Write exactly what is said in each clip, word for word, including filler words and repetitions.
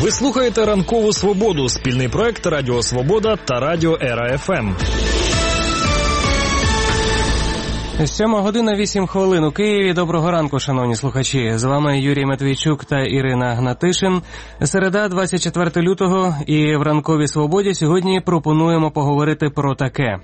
Ви слухаєте «Ранкову Свободу» – спільний проект Радіо Свобода та Радіо Ера-ФМ. Сьома година, вісім хвилин у Києві. Доброго ранку, шановні слухачі. З вами Юрій Матвійчук та Ірина Гнатишин. Середа, двадцять четвертого лютого, і в «Ранковій Свободі» сьогодні пропонуємо поговорити про таке.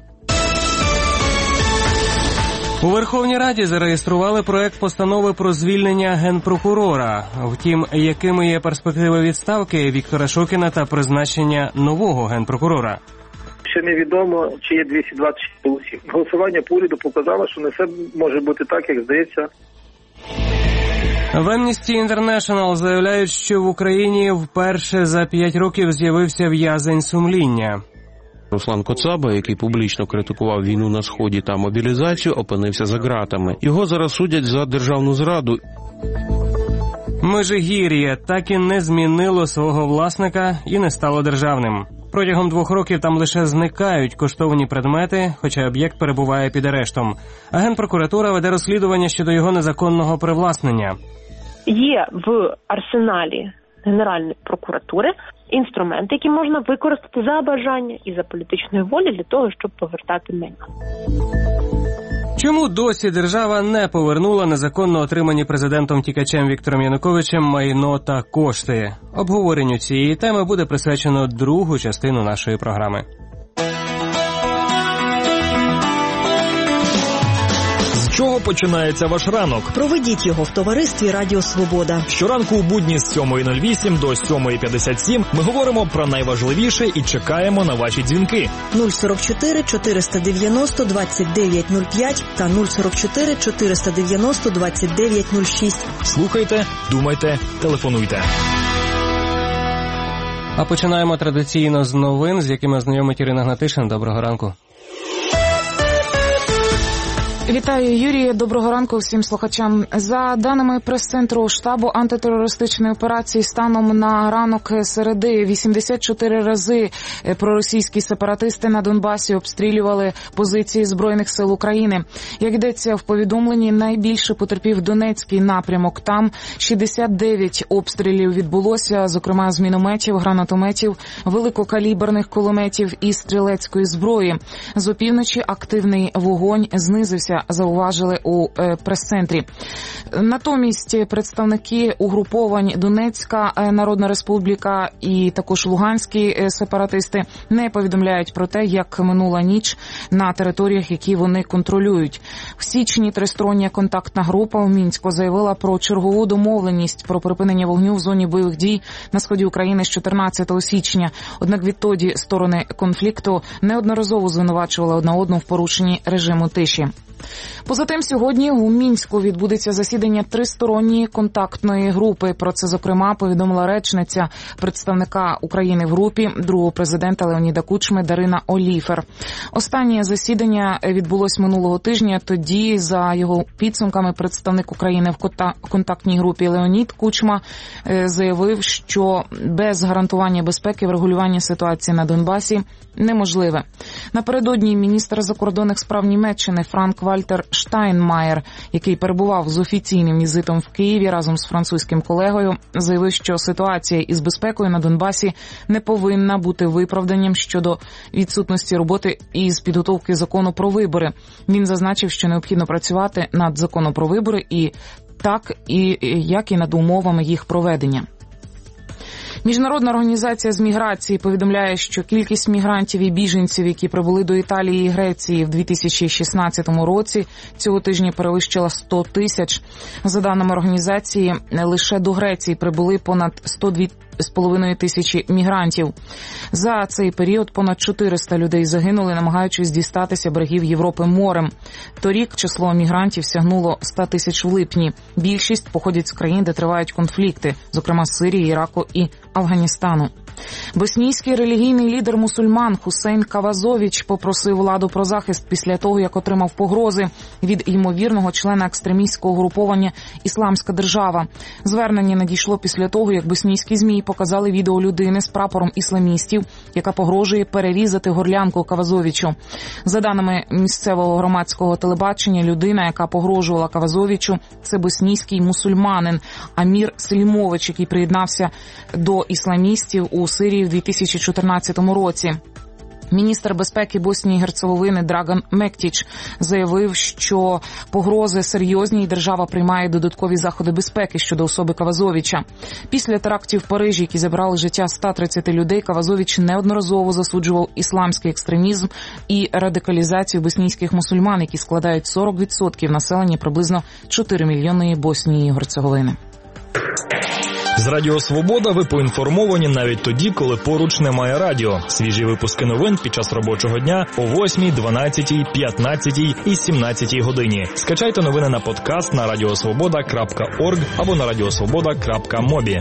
У Верховній Раді зареєстрували проект постанови про звільнення генпрокурора. Втім, якими є перспективи відставки Віктора Шокіна та призначення нового генпрокурора? Ще невідомо, чи є двісті двадцять шість голосів. Голосування по уряду показало, що не все може бути так, як здається. В Amnesty International заявляють, що в Україні вперше за п'ять років з'явився в'язень сумління. Руслан Коцаба, який публічно критикував війну на Сході та мобілізацію, опинився за ґратами. Його зараз судять за державну зраду. Межигір'я так і не змінило свого власника і не стало державним. Протягом двох років там лише зникають коштовні предмети, хоча об'єкт перебуває під арештом. А Генпрокуратура веде розслідування щодо його незаконного привласнення. Є в арсеналі Генеральної прокуратури інструменти, які можна використати за бажання і за політичної волі для того, щоб повертати майно. Чому досі держава не повернула незаконно отримані президентом-тікачем Віктором Януковичем майно та кошти? Обговоренню цієї теми буде присвячено другу частину нашої програми. З чого починається ваш ранок? Проведіть його в товаристві Радіо Свобода. Щоранку у будні з сьомої нуль вісім до сьомої п'ятдесят сім ми говоримо про найважливіше і чекаємо на ваші дзвінки. нуль сорок чотири чотириста дев'яносто двадцять дев'ять нуль п'ять та нуль сорок чотири чотириста дев'яносто двадцять дев'ять нуль шість. Слухайте, думайте, телефонуйте. А починаємо традиційно з новин, з якими ознайомить Ірина Гнатишин. Доброго ранку. Вітаю, Юрій. Доброго ранку всім слухачам. За даними прес-центру штабу антитерористичної операції, станом на ранок середи вісімдесят чотири рази проросійські сепаратисти на Донбасі обстрілювали позиції Збройних сил України. Як йдеться в повідомленні, найбільше потерпів Донецький напрямок. Там шістдесят дев'ять обстрілів відбулося, зокрема з мінометів, гранатометів, великокаліберних кулеметів і стрілецької зброї. З опівночі активний вогонь знизився, зауважили у е, прес-центрі. Натомість представники угруповань Донецька Народна Республіка і також луганські сепаратисти не повідомляють про те, як минула ніч на територіях, які вони контролюють. В січні тристороння контактна група у Мінську заявила про чергову домовленість про припинення вогню в зоні бойових дій на сході України з чотирнадцятого січня. Однак відтоді сторони конфлікту неодноразово звинувачували одна одну в порушенні режиму тиші. Поза тим, сьогодні у Мінську відбудеться засідання тристоронньої контактної групи. Про це, зокрема, повідомила речниця представника України в групі другого президента Леоніда Кучми Дарина Оліфер. Останнє засідання відбулось минулого тижня. Тоді, за його підсумками, представник України в контактній групі Леонід Кучма заявив, що без гарантування безпеки врегулювання ситуації на Донбасі неможливе. Напередодні міністр закордонних справ Німеччини Франк Вальтер Штайнмаєр, який перебував з офіційним візитом в Києві разом з французьким колегою, заявив, що ситуація із безпекою на Донбасі не повинна бути виправданням щодо відсутності роботи із підготовки закону про вибори. Він зазначив, що необхідно працювати над законом про вибори і так, і як і над умовами їх проведення. Міжнародна організація з міграції повідомляє, що кількість мігрантів і біженців, які прибули до Італії і Греції в дві тисячі шістнадцятому році, цього тижня перевищила сто тисяч. За даними організації, лише до Греції прибули понад сто дві з половиною тисячі мігрантів. За цей період понад чотириста людей загинули, намагаючись дістатися берегів Європи морем. Торік число мігрантів сягнуло ста тисяч в липні. Більшість походять з країн, де тривають конфлікти, зокрема з Сирії, Іраку і Афганістану. Боснійський релігійний лідер мусульман Хусейн Кавазович попросив владу про захист після того, як отримав погрози від ймовірного члена екстремістського угруповання «Ісламська держава». Звернення надійшло після того, як боснійські ЗМІ показали відео людини з прапором ісламістів, яка погрожує перерізати горлянку Кавазовичу. За даними місцевого громадського телебачення, людина, яка погрожувала Кавазовичу, це боснійський мусульманин Амір Селімович, який приєднався до ісламістів у Сирії в дві тисячі чотирнадцятому році. Міністр безпеки Боснії і Герцеговини Драган Мектіч заявив, що погрози серйозні і держава приймає додаткові заходи безпеки щодо особи Кавазовича. Після терактів в Парижі, які забрали життя ста тридцяти людей, Кавазович неодноразово засуджував ісламський екстремізм і радикалізацію боснійських мусульман, які складають сорок відсотків населення приблизно чотири мільйони Боснії і Герцеговини. З Радіо Свобода ви поінформовані навіть тоді, коли поруч немає радіо. Свіжі випуски новин під час робочого дня о восьмій, дванадцятій, п'ятнадцятій і сімнадцятій годині. Скачайте новини на подкаст на радіосвобода крапка орг або на радіосвобода крапка мобі.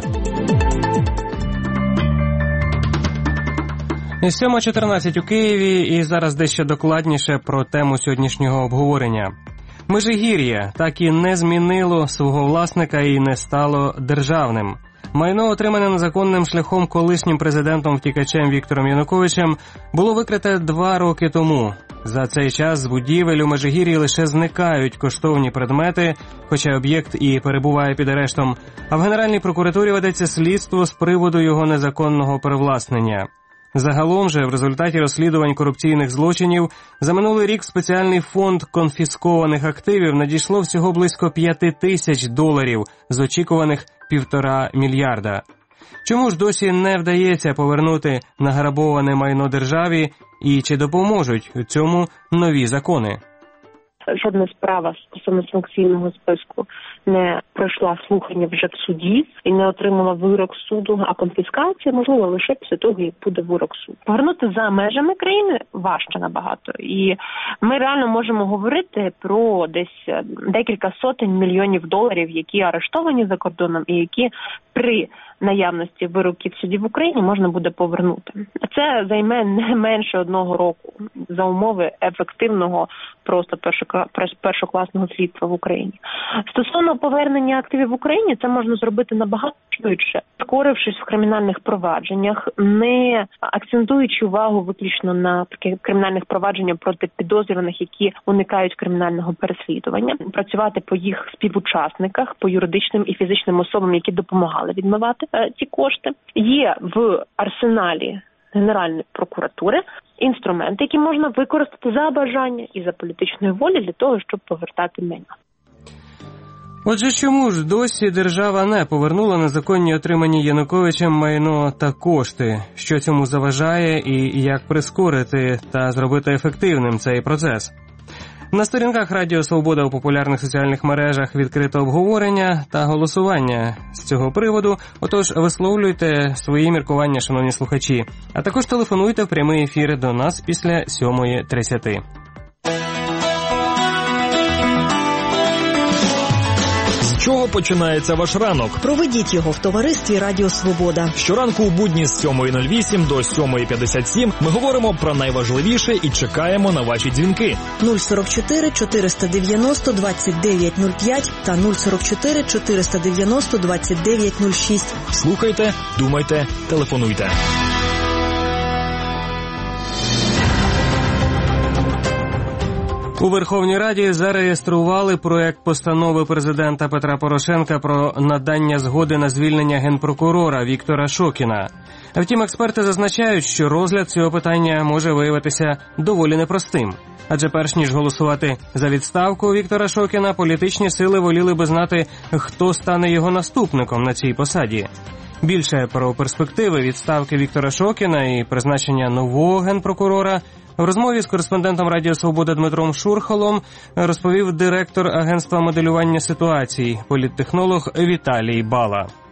сьома чотирнадцять у Києві, і зараз дещо докладніше про тему сьогоднішнього обговорення. Межигір'я так і не змінило свого власника і не стало державним. Майно, отримане незаконним шляхом колишнім президентом-втікачем Віктором Януковичем, було викрите два роки тому. За цей час з будівель у Межигір'ї лише зникають коштовні предмети, хоча об'єкт і перебуває під арештом, а в Генеральній прокуратурі ведеться слідство з приводу його незаконного перевласнення. Загалом же в результаті розслідувань корупційних злочинів за минулий рік в спеціальний фонд конфіскованих активів надійшло всього близько п'яти тисяч доларів з очікуваних півтора мільярда. Чому ж досі не вдається повернути награбоване майно державі і чи допоможуть у цьому нові закони? Жодна справа стосовно санкційного списку не пройшла слухання вже в суді і не отримала вирок суду, а конфіскація можлива лише після того, як буде вирок суду. Повернути за межами країни важче набагато. І ми реально можемо говорити про десь декілька сотень мільйонів доларів, які арештовані за кордоном і які при наявності вироків судів в Україні можна буде повернути. Це займе не менше одного року за умови ефективного просто першокласного слідства в Україні. Стосовно повернення активів в Україні, це можна зробити набагато швидше, скорившись в кримінальних провадженнях, не акцентуючи увагу виключно на таких кримінальних провадженнях проти підозрюваних, які уникають кримінального переслідування, працювати по їх співучасниках, по юридичним і фізичним особам, які допомагали відмивати е, ці кошти. Є в арсеналі Генеральної прокуратури інструменти, які можна використати за бажання і за політичної волі для того, щоб повертати майно. Отже, чому ж досі держава не повернула незаконні отримані Януковичем майно та кошти? Що цьому заважає і як прискорити та зробити ефективним цей процес? На сторінках Радіо Свобода у популярних соціальних мережах відкрито обговорення та голосування з цього приводу, отож висловлюйте свої міркування, шановні слухачі, а також телефонуйте в прямий ефір до нас після сьомої тридцяти. З чого починається ваш ранок? Проведіть його в товаристві Радіо Свобода. Щоранку у будні з сьомої нуль вісім до сьомої п'ятдесят сім ми говоримо про найважливіше і чекаємо на ваші дзвінки. нуль сорок чотири чотириста дев'яносто двадцять дев'ять нуль п'ять та нуль сорок чотири чотириста дев'яносто двадцять дев'ять нуль шість. Слухайте, думайте, телефонуйте. У Верховній Раді зареєстрували проект постанови президента Петра Порошенка про надання згоди на звільнення генпрокурора Віктора Шокіна. Втім, експерти зазначають, що розгляд цього питання може виявитися доволі непростим. Адже перш ніж голосувати за відставку Віктора Шокіна, політичні сили воліли би знати, хто стане його наступником на цій посаді. Більше про перспективи відставки Віктора Шокіна і призначення нового генпрокурора в розмові з кореспондентом Радіо Свобода Дмитром Шурхолом розповів директор Агентства моделювання ситуацій, політтехнолог Віталій Бала.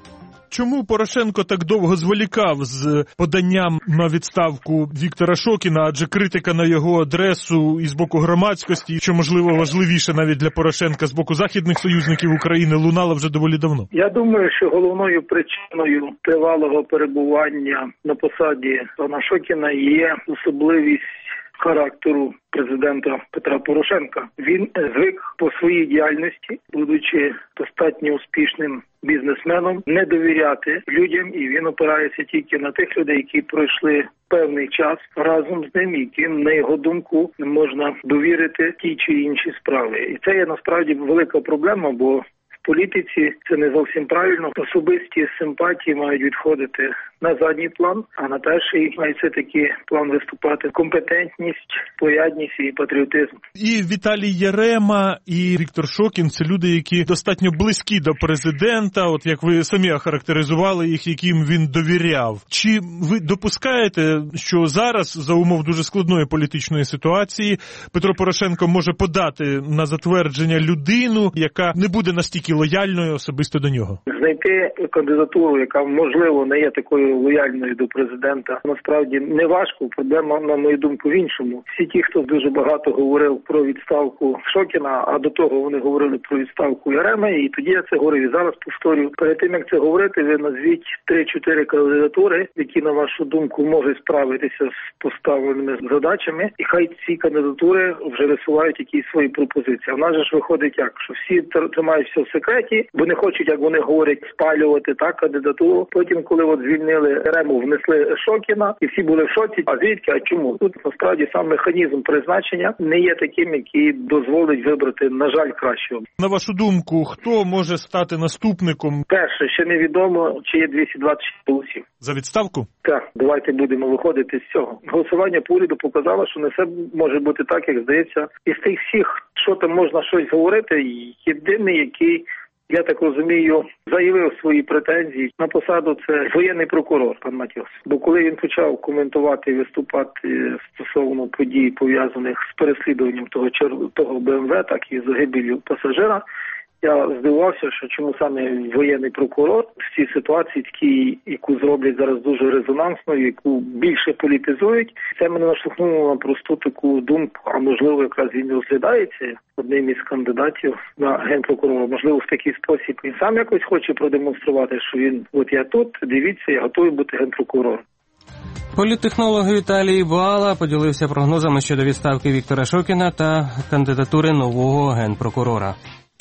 Чому Порошенко так довго зволікав з поданням на відставку Віктора Шокіна, адже критика на його адресу і з боку громадськості, що, можливо, важливіше навіть для Порошенка, з боку західних союзників України, лунала вже доволі давно? Я думаю, що головною причиною тривалого перебування на посаді пана Шокіна є особливість характеру президента Петра Порошенка. Він звик по своїй діяльності, будучи достатньо успішним бізнесменом, не довіряти людям, і він опирається тільки на тих людей, які пройшли певний час разом з ним, яким, на його думку, можна довірити ті чи інші справи. І це є насправді велика проблема, бо в політиці це не зовсім правильно. Особисті симпатії мають відходити на задній план, а на перший має все-таки план виступати компетентність, порядність і патріотизм. І Віталій Ярема, і Віктор Шокін – це люди, які достатньо близькі до президента, от як ви самі охарактеризували їх, яким він довіряв. Чи ви допускаєте, що зараз, за умов дуже складної політичної ситуації, Петро Порошенко може подати на затвердження людину, яка не буде настільки лояльною особисто до нього? Знайти кандидатуру, яка, можливо, не є такою лояльною до президента, насправді не важко. Проблема, на мою думку, в іншому. Всі ті, хто дуже багато говорив про відставку Шокіна, а до того вони говорили про відставку Яреми, і тоді я це говорив. І зараз повторюю, перед тим, як це говорити, ви назвіть три-чотири кандидатури, які, на вашу думку, можуть справитися з поставленими задачами, і хай ці кандидатури вже висувають якісь свої пропозиції. А в нас же ж виходить як, що всі тримають все в секреті, бо не хочуть, як вони говорять, спалювати так кандидатуру. Потім, коли от звільнили Ярему, внесли Шокіна, і всі були в шоці. А звідки? А чому? Тут, насправді, сам механізм призначення не є таким, який дозволить вибрати, на жаль, кращого. На вашу думку, хто може стати наступником? Перше, ще невідомо, чи є двісті двадцять шість голосів. За відставку? Так, давайте будемо виходити з цього. Голосування по уряду показало, що не все може бути так, як здається. Із тих всіх, що там можна щось говорити, єдиний, який, я так розумію, заявив свої претензії на посаду, це воєнний прокурор, пан Матіос. Бо коли він почав коментувати і виступати стосовно подій, пов'язаних з переслідуванням того, того Бе Ем Ве, так і загибелью пасажира, я здивувався, що чому саме воєнний прокурор в цій ситуації, такій, яку зроблять зараз дуже резонансною, яку більше політизують, це мене наштовхнуло на просту таку думку, а можливо якраз він розглядається одним із кандидатів на генпрокурора. Можливо, в такий спосіб він сам якось хоче продемонструвати, що він, от я тут, дивіться, я готовий бути генпрокурором. Політтехнолог Віталій Буала поділився прогнозами щодо відставки Віктора Шокіна та кандидатури нового генпрокурора.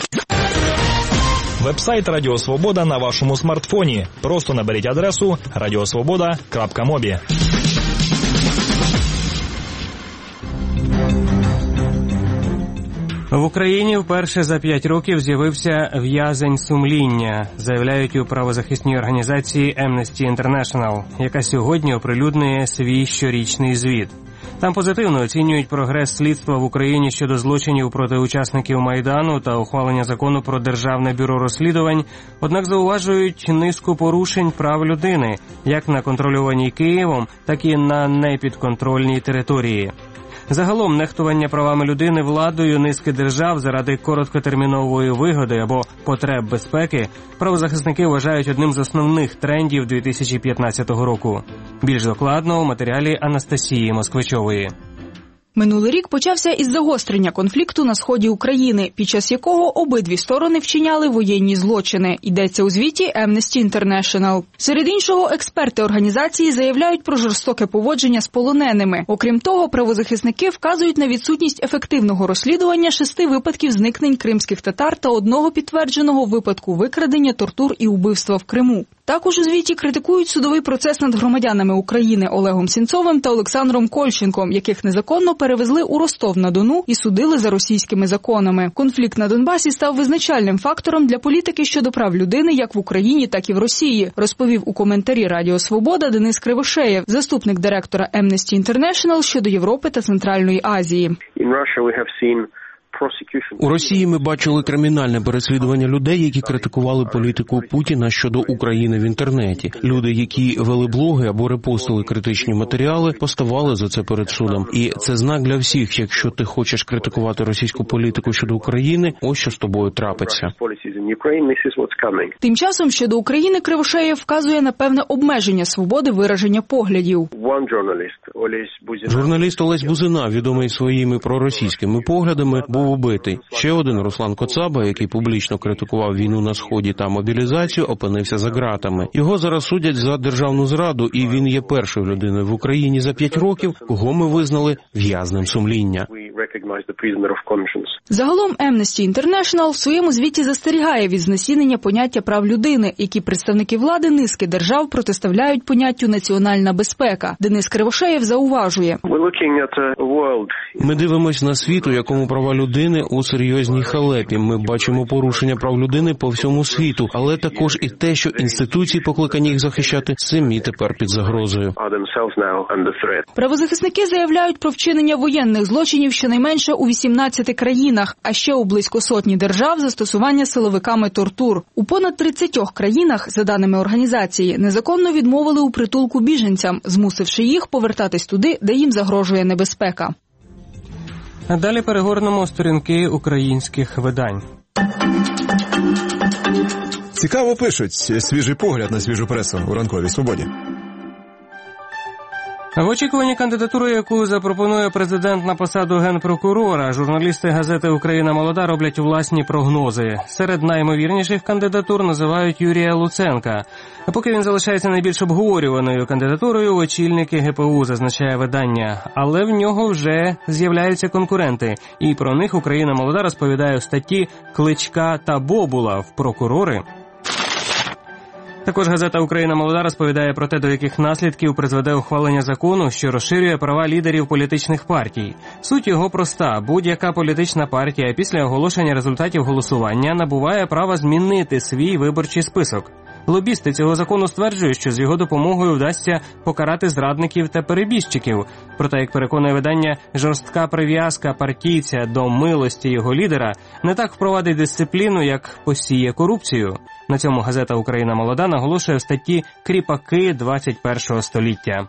Вебсайт Радіо Свобода на вашому смартфоні. Просто наберіть адресу радіосвобода крапка мобі. В Україні вперше за п'ять років з'явився в'язень сумління, заявляють у правозахисній організації Amnesty International, яка сьогодні оприлюднює свій щорічний звіт. Там позитивно оцінюють прогрес слідства в Україні щодо злочинів проти учасників Майдану та ухвалення закону про Державне бюро розслідувань, однак зауважують низку порушень прав людини, як на контрольованій Києвом, так і на непідконтрольній території. Загалом нехтування правами людини владою низки держав заради короткотермінової вигоди або потреб безпеки правозахисники вважають одним з основних трендів дві тисячі п'ятнадцятого року. Більш докладно у матеріалі Анастасії Москвичової. Минулий рік почався із загострення конфлікту на сході України, під час якого обидві сторони вчиняли воєнні злочини. Йдеться у звіті Amnesty International. Серед іншого, експерти організації заявляють про жорстоке поводження з полоненими. Окрім того, правозахисники вказують на відсутність ефективного розслідування шести випадків зникнень кримських татар та одного підтвердженого випадку викрадення, тортур і убивства в Криму. Також у звіті критикують судовий процес над громадянами України Олегом Сінцовим та Олександром Кольченком, яких незаконно перевезли у Ростов-на-Дону і судили за російськими законами. Конфлікт на Донбасі став визначальним фактором для політики щодо прав людини як в Україні, так і в Росії, розповів у коментарі Радіо Свобода Денис Кривошеєв, заступник директора Amnesty International щодо Європи та Центральної Азії. In Russia we have seen У Росії ми бачили кримінальне переслідування людей, які критикували політику Путіна щодо України в інтернеті. Люди, які вели блоги або репостили критичні матеріали, поставали за це перед судом. І це знак для всіх, якщо ти хочеш критикувати російську політику щодо України, ось що з тобою трапиться. Тим часом щодо України Кривошеєв вказує на певне обмеження свободи вираження поглядів. Журналіст Олесь Бузина, відомий своїми проросійськими поглядами, був убитий. Ще один Руслан Коцаба, який публічно критикував війну на Сході та мобілізацію, опинився за ґратами. Його зараз судять за державну зраду, і він є першою людиною в Україні за п'ять років, кого ми визнали в'язнем сумління. Загалом Amnesty International в своєму звіті застерігає від знецінення поняття прав людини, які представники влади низки держав протиставляють поняттю національна безпека. Денис Кривошеєв зауважує. Ми дивимось на світ, у якому права людини у серйозній халепі. Ми бачимо порушення прав людини по всьому світу, але також і те, що інституції, покликані їх захищати, самі тепер під загрозою. Правозахисники заявляють про вчинення воєнних злочинів щонайменше у вісімнадцяти країнах, а ще у близько сотні держав застосування силовиками тортур. У понад тридцятьох країнах, за даними організації, незаконно відмовили у притулку біженцям, змусивши їх повертатись туди, де їм загрожує небезпека. А далі перегорнемо сторінки українських видань. Цікаво пишуть. Свіжий погляд на свіжу пресу у ранковій свободі. В очікуванні кандидатури, яку запропонує президент на посаду генпрокурора, журналісти газети «Україна молода» роблять власні прогнози. Серед найімовірніших кандидатур називають Юрія Луценка. А поки він залишається найбільш обговорюваною кандидатурою, очільники ге пе у, зазначає видання. Але в нього вже з'являються конкуренти. І про них «Україна молода» розповідає в статті «Кличка та Бобула в прокурори». Також газета «Україна молода» розповідає про те, до яких наслідків призведе ухвалення закону, що розширює права лідерів політичних партій. Суть його проста. Будь-яка політична партія після оголошення результатів голосування набуває права змінити свій виборчий список. Лобісти цього закону стверджують, що з його допомогою вдасться покарати зрадників та перебіжчиків. Проте, як переконує видання, жорстка прив'язка партійця до милості його лідера не так впровадить дисципліну, як посіє корупцію. На цьому газета «Україна молода» наголошує в статті «Кріпаки двадцять першого століття».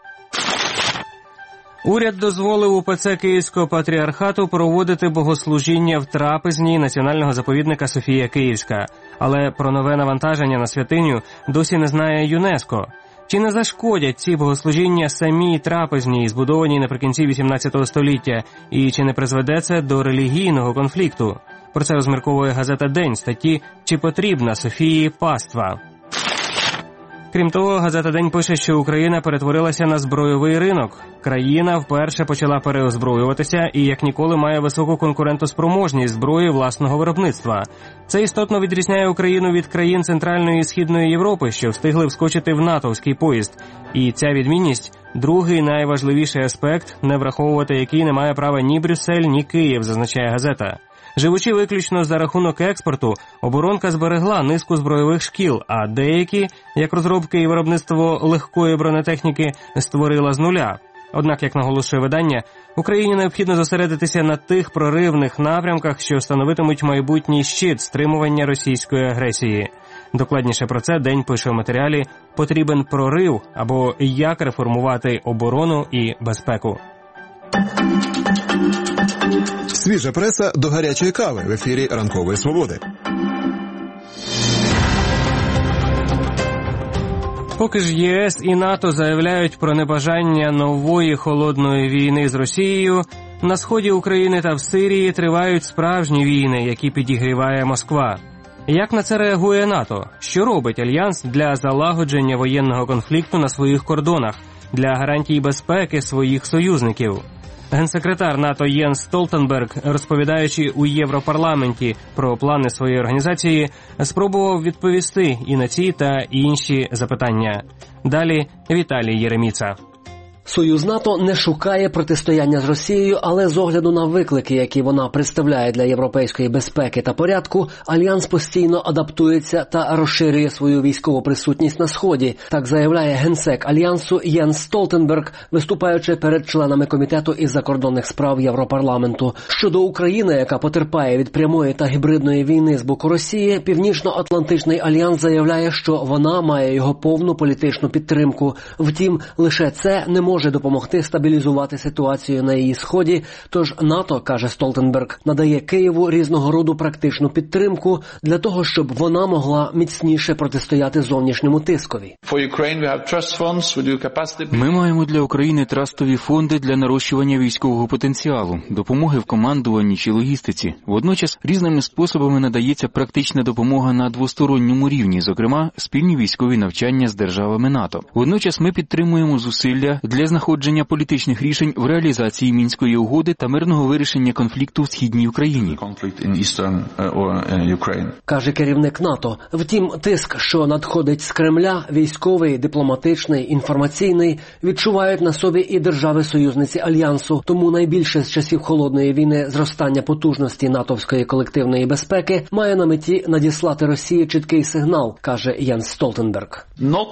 Уряд дозволив УПЦ Київського патріархату проводити богослужіння в трапезні національного заповідника Софія Київська. Але про нове навантаження на святиню досі не знає ЮНЕСКО. Чи не зашкодять ці богослужіння самій трапезній, збудованій наприкінці вісімнадцятого століття, і чи не призведе це до релігійного конфлікту? Про це розмірковує газета «День» статті «Чи потрібна Софії паства?». Крім того, газета «День» пише, що Україна перетворилася на збройовий ринок. Країна вперше почала переозброюватися і, як ніколи, має високу конкурентоспроможність зброї власного виробництва. Це істотно відрізняє Україну від країн Центральної і Східної Європи, що встигли вскочити в натовський поїзд. І ця відмінність – другий найважливіший аспект, не враховувати який не має права ні Брюссель, ні Київ, зазначає газета. Живучи виключно за рахунок експорту, оборонка зберегла низку збройових шкіл, а деякі, як розробки і виробництво легкої бронетехніки, створила з нуля. Однак, як наголошує видання, Україні необхідно зосередитися на тих проривних напрямках, що становитимуть майбутній щит стримування російської агресії. Докладніше про це «День» пише у матеріалі «Потрібен прорив» або «Як реформувати оборону і безпеку». Свіжа преса до гарячої кави в ефірі «Ранкової свободи». Поки ж ЄС і НАТО заявляють про небажання нової холодної війни з Росією, на сході України та в Сирії тривають справжні війни, які підігріває Москва. Як на це реагує НАТО? Що робить Альянс для залагодження воєнного конфлікту на своїх кордонах, для гарантій безпеки своїх союзників? Генсекретар НАТО Єнс Столтенберг, розповідаючи у Європарламенті про плани своєї організації, спробував відповісти і на ці та інші запитання. Далі Віталій Єреміца. Союз НАТО не шукає протистояння з Росією, але з огляду на виклики, які вона представляє для європейської безпеки та порядку, Альянс постійно адаптується та розширює свою військову присутність на Сході. Так заявляє генсек Альянсу Єнс Столтенберг, виступаючи перед членами Комітету із закордонних справ Європарламенту. Щодо України, яка потерпає від прямої та гібридної війни з боку Росії, Північно-Атлантичний альянс заявляє, що вона має його повну політичну підтримку. Втім, лише це не може допомогти стабілізувати ситуацію на її сході, тож НАТО, каже Столтенберг, надає Києву різного роду практичну підтримку для того, щоб вона могла міцніше протистояти зовнішньому тискові. Ми маємо для України трастові фонди для нарощування військового потенціалу, допомоги в командуванні чи логістиці. Водночас різними способами надається практична допомога на двосторонньому рівні, зокрема спільні військові навчання з державами НАТО. Водночас ми підтримуємо зусилля для знаходження політичних рішень в реалізації Мінської угоди та мирного вирішення конфлікту в Східній Україні. Каже керівник НАТО. Втім, тиск, що надходить з Кремля, військовий, дипломатичний, інформаційний, відчувають на собі і держави-союзниці Альянсу. Тому найбільше з часів Холодної війни зростання потужності натовської колективної безпеки має на меті надіслати Росії чіткий сигнал, каже Єнс Столтенберг.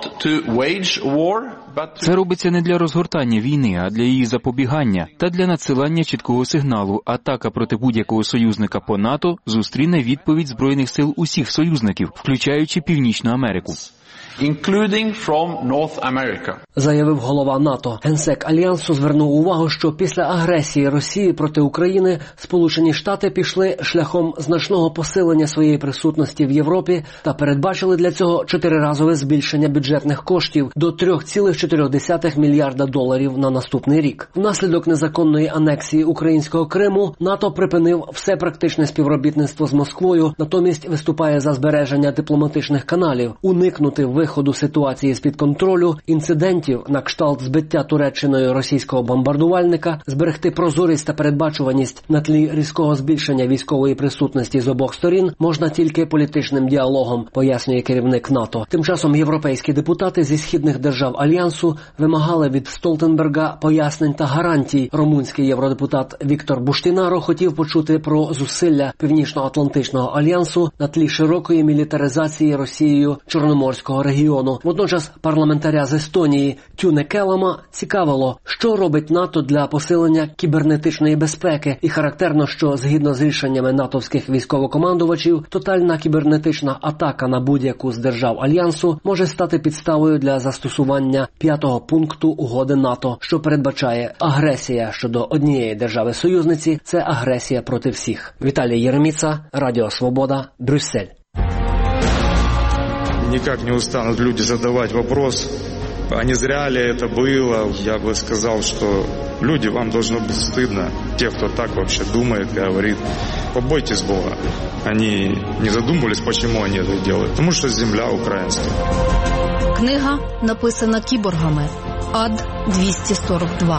Це робиться не для розгортання війни, а для її запобігання та для надсилання чіткого сигналу. Атака проти будь-якого союзника по НАТО зустріне відповідь Збройних сил усіх союзників, включаючи Північну Америку. including from North America. Заявив голова НАТО. Генсек Альянсу звернув увагу, що після агресії Росії проти України Сполучені Штати пішли шляхом значного посилення своєї присутності в Європі та передбачили для цього чотириразове збільшення бюджетних коштів до три цілих чотири десятих мільярда доларів на наступний рік. Внаслідок незаконної анексії українського Криму НАТО припинив все практичне співробітництво з Москвою, натомість виступає за збереження дипломатичних каналів, уникнути виходу ситуації з-під контролю, інцидентів на кшталт збиття Туреччиною російського бомбардувальника, зберегти прозорість та передбачуваність на тлі різкого збільшення військової присутності з обох сторін можна тільки політичним діалогом, пояснює керівник НАТО. Тим часом європейські депутати зі східних держав Альянсу вимагали від Столтенберга пояснень та гарантій. Румунський євродепутат Віктор Буштінаро хотів почути про зусилля Північно-Атлантичного альянсу на тлі широкої мілітаризації Росією Чорноморського регіону. Водночас парламентаря з Естонії Тюне Келама цікавило, що робить НАТО для посилення кібернетичної безпеки. І характерно, що згідно з рішеннями натовських військовокомандувачів, тотальна кібернетична атака на будь-яку з держав Альянсу може стати підставою для застосування п'ятого пункту угоди НАТО, що передбачає агресія щодо однієї держави-союзниці – це агресія проти всіх. Віталій Єреміца, Радіо Свобода, Брюссель. Никак не устанут люди задавать вопрос, а не зря ли это было. Я бы сказал, что люди, вам должно быть стыдно. Те, кто так вообще думает, говорит, побойтесь Бога. Они не задумывались, почему они это делают. Потому что земля украинская. Книга написана кіборгами. Ад двісті сорок два.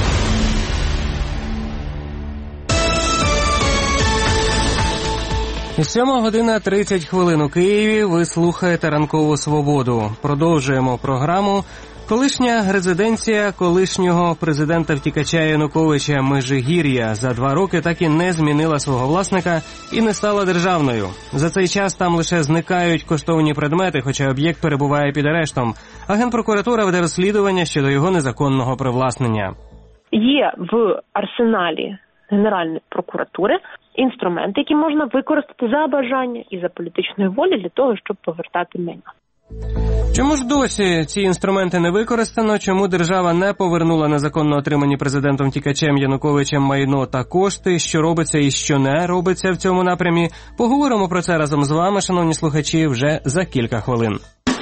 Сьома година тридцять хвилин у Києві. Ви слухаєте «Ранкову свободу». Продовжуємо програму. Колишня резиденція колишнього президента-втікача Януковича Межигір'я за два роки так і не змінила свого власника і не стала державною. За цей час там лише зникають коштовні предмети, хоча об'єкт перебуває під арештом. А Генпрокуратура веде розслідування щодо його незаконного привласнення. Є в арсеналі Генеральної прокуратури інструменти, які можна використати за бажання і за політичної волі для того, щоб повертати майно. Чому ж досі ці інструменти не використано? Чому держава не повернула незаконно отримані президентом-втікачем Януковичем майно та кошти? Що робиться і що не робиться в цьому напрямі? Поговоримо про це разом з вами, шановні слухачі, вже за кілька хвилин.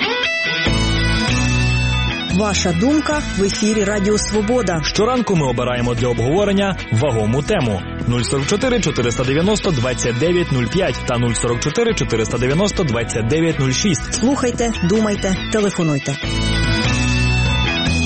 Ваша думка в ефірі Радіо Свобода. Щоранку ми обираємо для обговорення вагому тему. нуль сорок чотири чотириста дев'яносто двадцять дев'ять нуль п'ять та нуль сорок чотири чотириста дев'яносто двадцять дев'ять нуль шість. Слухайте, думайте, телефонуйте.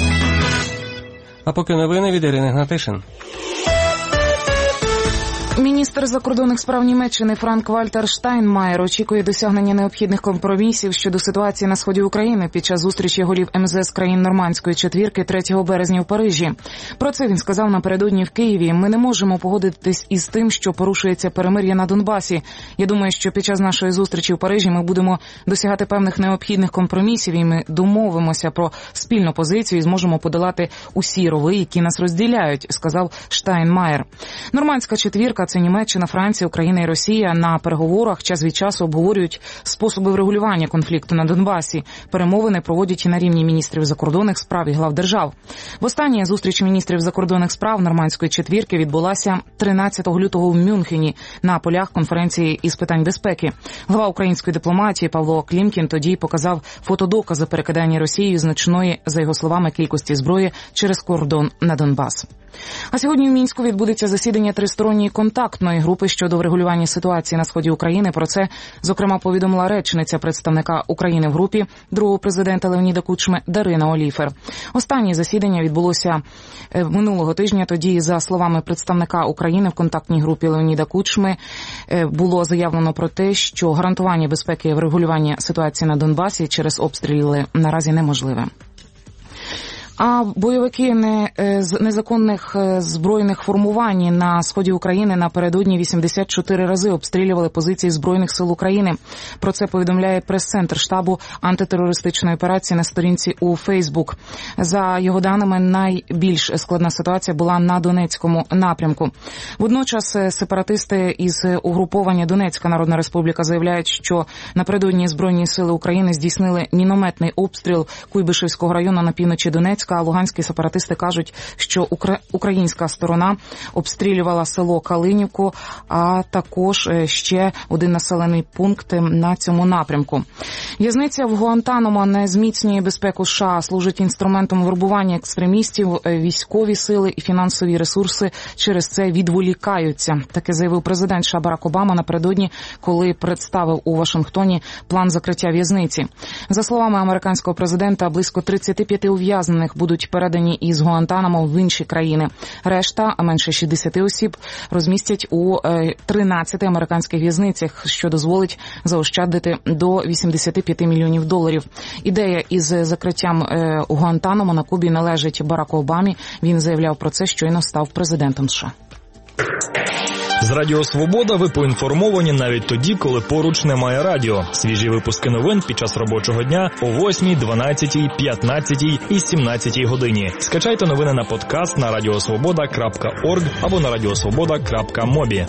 А поки новини від Ірини Гнатишин. Міністр закордонних справ Німеччини Франк-Вальтер Штайнмаєр очікує досягнення необхідних компромісів щодо ситуації на сході України під час зустрічі голів ем зе ес країн Нормандської четвірки третього березня в Парижі. Про це він сказав напередодні в Києві. Ми не можемо погодитись із тим, що порушується перемир'я на Донбасі. Я думаю, що під час нашої зустрічі в Парижі ми будемо досягати певних необхідних компромісів, і ми домовимося про спільну позицію і зможемо подолати усі рови, які нас розділяють, сказав Штайнмаєр. Нормандська четвірка – це Німеччина, Франція, Україна і Росія. На переговорах час від часу обговорюють способи врегулювання конфлікту на Донбасі. Перемовини проводять і на рівні міністрів закордонних справ і глав держав. Востаннє зустріч міністрів закордонних справ Нормандської четвірки відбулася тринадцятого лютого в Мюнхені на полях конференції із питань безпеки. Глава української дипломатії Павло Клімкін тоді показав фотодокази перекидання Росією значної, за його словами, кількості зброї через кордон на Донбас. А сьогодні в Мінську відбудеться засідання тристоронньої контактної групи щодо врегулювання ситуації на сході України. Про це, зокрема, повідомила речниця представника України в групі другого президента Леоніда Кучми Дарина Оліфер. Останнє засідання відбулося минулого тижня. Тоді, за словами представника України в контактній групі Леоніда Кучми, було заявлено про те, що гарантування безпеки і врегулювання ситуації на Донбасі через обстріли наразі неможливе. А бойовики не, з незаконних збройних формувань на сході України напередодні вісімдесят чотири рази обстрілювали позиції Збройних сил України. Про це повідомляє прес-центр штабу антитерористичної операції на сторінці у Фейсбук. За його даними, найбільш складна ситуація була на Донецькому напрямку. Водночас сепаратисти із угруповання Донецька Народна Республіка заявляють, що напередодні Збройні сили України здійснили мінометний обстріл Куйбишевського району на півночі Донецька. А луганські сепаратисти кажуть, що українська сторона обстрілювала село Калинівку, а також ще один населений пункт на цьому напрямку. В'язниця в Гуантанамо не зміцнює безпеку США, служить інструментом вербування екстремістів, військові сили і фінансові ресурси через це відволікаються. Таке заявив президент США Барак Обама напередодні, коли представив у Вашингтоні план закриття в'язниці. За словами американського президента, близько тридцять п'ять ув'язнених будуть передані із Гуантанамо в інші країни. Решта, а менше шістдесят осіб, розмістять у тринадцяти американських в'язницях, що дозволить заощадити до вісімдесят п'ять мільйонів доларів. Ідея із закриттям Гуантанамо на Кубі належить Бараку Обамі. Він заявляв про це, щойно став президентом США. З Радіо Свобода ви поінформовані навіть тоді, коли поруч немає радіо. Свіжі випуски новин під час робочого дня о восьмій, дванадцятій, п'ятнадцятій і сімнадцятій годині. Скачайте новини на подкаст на радіосвобода крапка орг або на радіосвобода крапка мобі.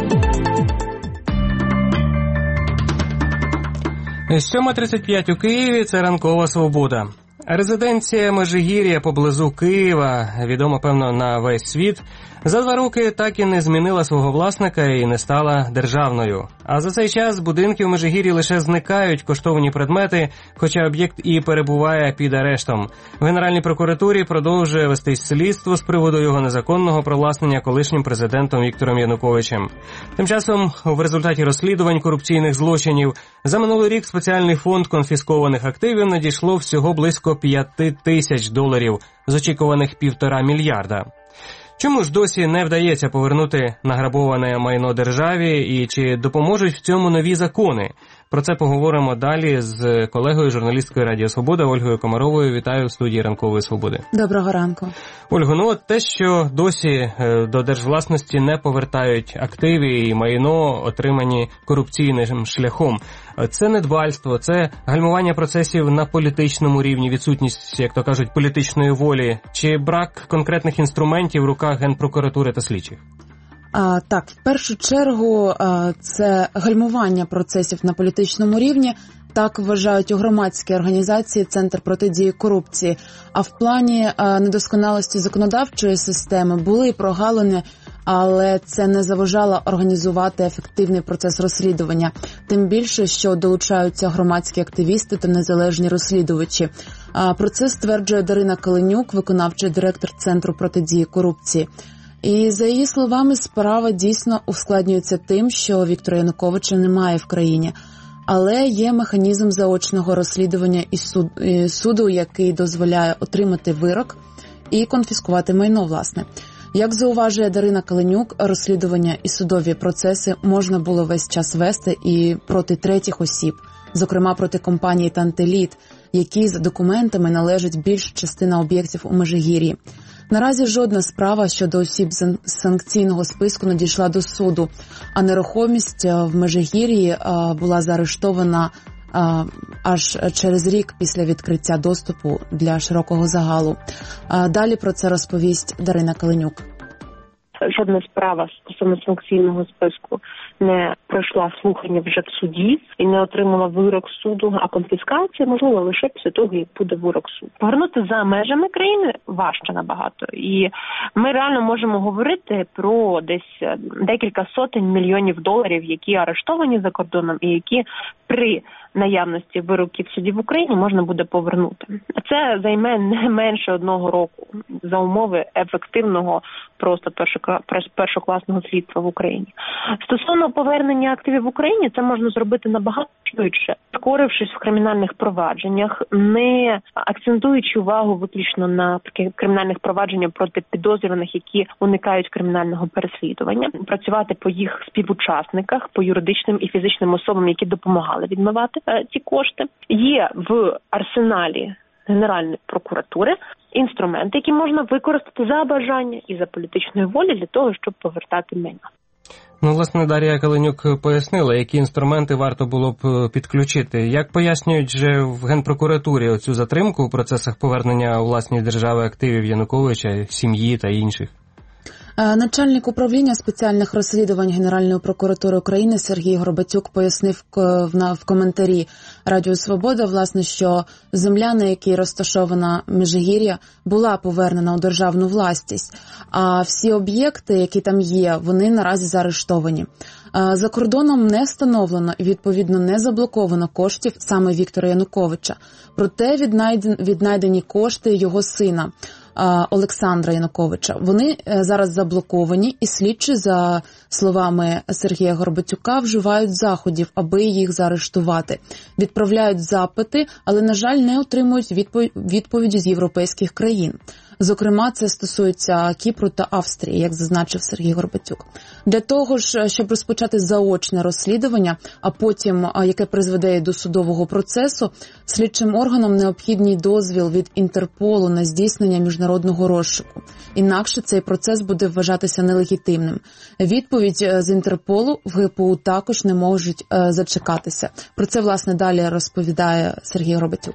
сьома тридцять п'ять у Києві – це ранкова свобода. Резиденція Межигір'я поблизу Києва, відома, певно, на весь світ, за два роки так і не змінила свого власника і не стала державною. А за цей час з будинків Межигір'я лише зникають коштовні предмети, хоча об'єкт і перебуває під арештом. В Генеральній прокуратурі продовжує вестись слідство з приводу його незаконного привласнення колишнім президентом Віктором Януковичем. Тим часом, в результаті розслідувань корупційних злочинів, за минулий рік спеціальний фонд конфіскованих активів надійшло всього близько п'яти тисяч доларів з очікуваних півтора мільярда. Чому ж досі не вдається повернути награбоване майно державі і чи допоможуть в цьому нові закони? Про це поговоримо далі з колегою, журналісткою Радіо Свобода Ольгою Комаровою. Вітаю в студії Ранкової Свободи. Доброго ранку. Ольго, ну от те, що досі до держвласності не повертають активи і майно, отримані корупційним шляхом, це недбальство, це гальмування процесів на політичному рівні, відсутність, як то кажуть, політичної волі, чи брак конкретних інструментів в руках Генпрокуратури та слідчих? А, так, в першу чергу а, це гальмування процесів на політичному рівні. Так вважають у громадській організації «Центр протидії корупції». А в плані а, недосконалості законодавчої системи були прогалини, але це не заважало організувати ефективний процес розслідування. Тим більше, що долучаються громадські активісти та незалежні розслідувачі. А, про це стверджує Дарина Каленюк, виконавчий директор Центру протидії корупції. І, за її словами, справа дійсно ускладнюється тим, що Віктора Януковича немає в країні. Але є механізм заочного розслідування і суд, і суду, який дозволяє отримати вирок і конфіскувати майно, власне. Як зауважує Дарина Каленюк, розслідування і судові процеси можна було весь час вести і проти третіх осіб, зокрема проти компанії «Тантеліт», якій за документами належить більша частина об'єктів у Межигір'ї. Наразі жодна справа щодо осіб з санкційного списку не дійшла до суду, а нерухомість в Межигір'ї була заарештована аж через рік після відкриття доступу для широкого загалу. Далі про це розповість Дарина Каленюк. Жодна справа стосовно санкційного списку не пройшла слухання вже в суді і не отримала вирок суду, а конфіскація можлива лише після того, як буде вирок суду. Повернути за межами країни важче набагато. І ми реально можемо говорити про десь декілька сотень мільйонів доларів, які арештовані за кордоном і які при наявності вироків судів в Україні можна буде повернути. Це займе не менше одного року за умови ефективного просто першокласного слідства в Україні. Стосовно повернення активів в Україні, це можна зробити набагато швидше, скорившись в кримінальних провадженнях, не акцентуючи увагу виключно на таких кримінальних провадженнях проти підозрюваних, які уникають кримінального переслідування, працювати по їх співучасниках, по юридичним і фізичним особам, які допомагали відмивати е, ці кошти. Є в арсеналі Генеральної прокуратури інструменти, які можна використати за бажання і за політичної волі для того, щоб повертати майно. Ну, власне, Дар'я Каленюк пояснила, які інструменти варто було б підключити. Як пояснюють же в Генпрокуратурі оцю затримку у процесах повернення у власність держави активів Януковича, сім'ї та інших? Начальник управління спеціальних розслідувань Генеральної прокуратури України Сергій Горбатюк пояснив в коментарі Радіо Свобода, власне, що земля, на якій розташована Межигір'я, була повернена у державну власність, а всі об'єкти, які там є, вони наразі заарештовані. За кордоном не встановлено і, відповідно, не заблоковано коштів саме Віктора Януковича. Проте віднайдені кошти його сина Олександра Януковича. Вони зараз заблоковані і слідчі, за словами Сергія Горбатюка, вживають заходів, аби їх заарештувати. Відправляють запити, але, на жаль, не отримують відповіді з європейських країн. Зокрема, це стосується Кіпру та Австрії, як зазначив Сергій Горбатюк. Для того ж, щоб розпочати заочне розслідування, а потім, яке призведе до судового процесу, слідчим органам необхідний дозвіл від Інтерполу на здійснення міжнародного розшуку. Інакше цей процес буде вважатися нелегітимним. Відповідь з Інтерполу в ГПУ також не можуть зачекатися. Про це, власне, далі розповідає Сергій Горбатюк.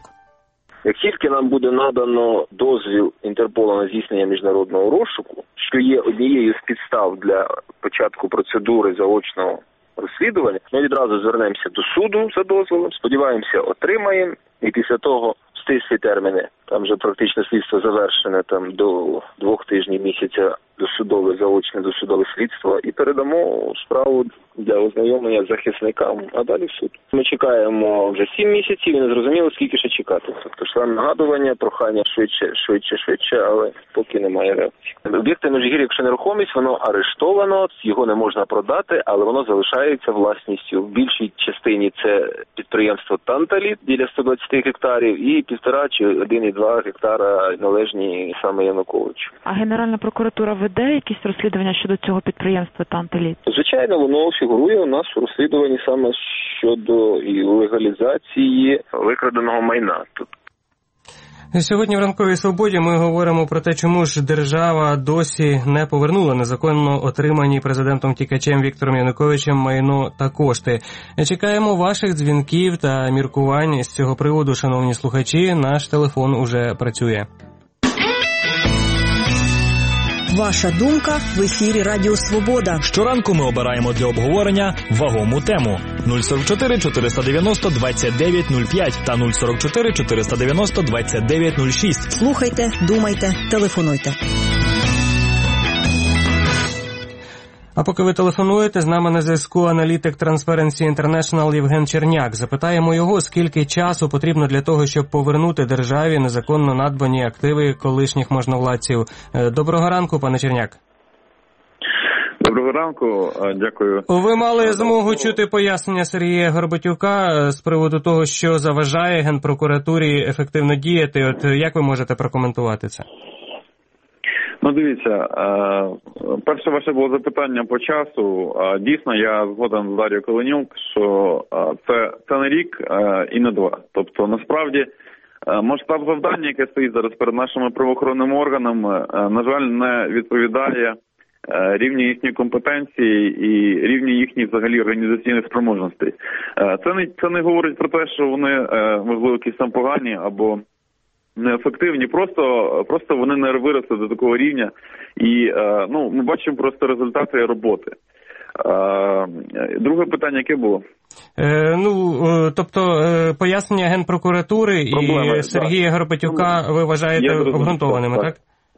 Як тільки нам буде надано дозвіл Інтерполу на здійснення міжнародного розшуку, що є однією з підстав для початку процедури заочного розслідування, ми відразу звернемося до суду за дозволом, сподіваємося, отримаємо, і після того стислі терміни, там вже практично слідство завершене там до двох тижнів місяця досудове, заочне досудове слідство, і передамо справу для ознайомлення з захисникам, а далі в суд. Ми чекаємо вже сім місяців і не зрозуміло, скільки ще чекати. Тобто шле нагадування, прохання швидше, швидше, швидше, але поки немає реакції. Об'єкти Межигір'я, якщо нерухомість, воно арештовано, його не можна продати, але воно залишається власністю. В більшій частині це підприємство «Тантеліт» біля сто двадцять гектарів і півтора чи один і два гектара належні саме Януковичу. А Генеральна прокуратура веде якісь розслідування щодо цього підприємства «Тантеліт»? Звичайно, воно фігурує у нас в розслідуванні саме щодо і легалізації викраденого майна. Тут сьогодні в «Ранковій свободі» ми говоримо про те, чому ж держава досі не повернула незаконно отримані президентом-тікачем Віктором Януковичем майно та кошти. Чекаємо ваших дзвінків та міркувань з цього приводу, шановні слухачі. Наш телефон уже працює. Ваша думка в ефірі Радіо Свобода. Щоранку ми обираємо для обговорення вагому тему. нуль сорок чотири чотириста дев'яносто двадцять дев'ять нуль п'ять та нуль сорок чотири чотириста дев'яносто двадцять дев'ять нуль шість. Слухайте, думайте, телефонуйте. А поки ви телефонуєте, з нами на зв'язку аналітик Transparency International Євген Черняк. Запитаємо його, скільки часу потрібно для того, щоб повернути державі незаконно надбані активи колишніх можновладців. Доброго ранку, пане Черняк. Доброго ранку, дякую. Ви мали змогу чути пояснення Сергія Горбатюка з приводу того, що заважає Генпрокуратурі ефективно діяти. От як ви можете прокоментувати це? Ну, дивіться, перше ваше було запитання по часу. Дійсно, я згоден з Дар'єю Каленюк, що це, це не рік і не два. Тобто, насправді, масштаб завдання, яке стоїть зараз перед нашими правоохоронними органами, на жаль, не відповідає рівню їхньої компетенції і рівню їхніх взагалі організаційних спроможностей. Це не, це не говорить про те, що вони, можливо, якісь там погані або неефективні, просто, просто вони не виросли до такого рівня. І ну, ми бачимо просто результати роботи. Друге питання, яке було? Е, ну, тобто, е, пояснення Генпрокуратури Проблема, і Сергія так. Гарпатюка ви вважаєте обґрунтованими, так?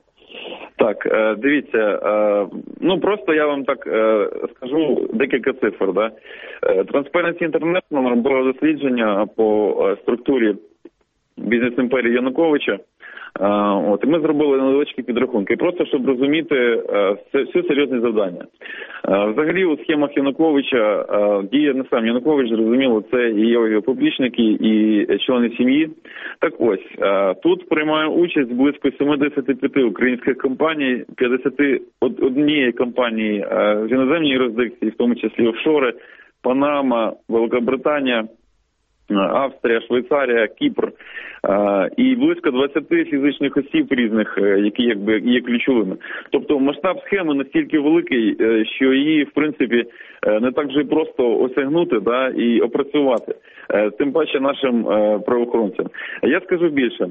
Так, так, дивіться, ну просто я вам так скажу декілька цифр. Да? Transparency International робила дослідження по структурі бізнес-імперії Януковича. От, і ми зробили невеличкі підрахунки, просто щоб розуміти всі серйозні завдання. Взагалі у схемах Януковича діє не сам Янукович, зрозуміло, це і його поплічники, і члени сім'ї. Так ось, тут приймає участь близько сімдесят п'ять українських компаній, п'ятдесят один компанії в іноземній юрисдикції, в тому числі офшори, Панама, Великобританія, Австрія, Швейцарія, Кіпр е, і близько двадцять фізичних осіб різних, які якби є ключовими. Тобто масштаб схеми настільки великий, що її, в принципі, не так вже просто осягнути, да, і опрацювати. Е, тим паче нашим е, правоохоронцям. Я скажу більше.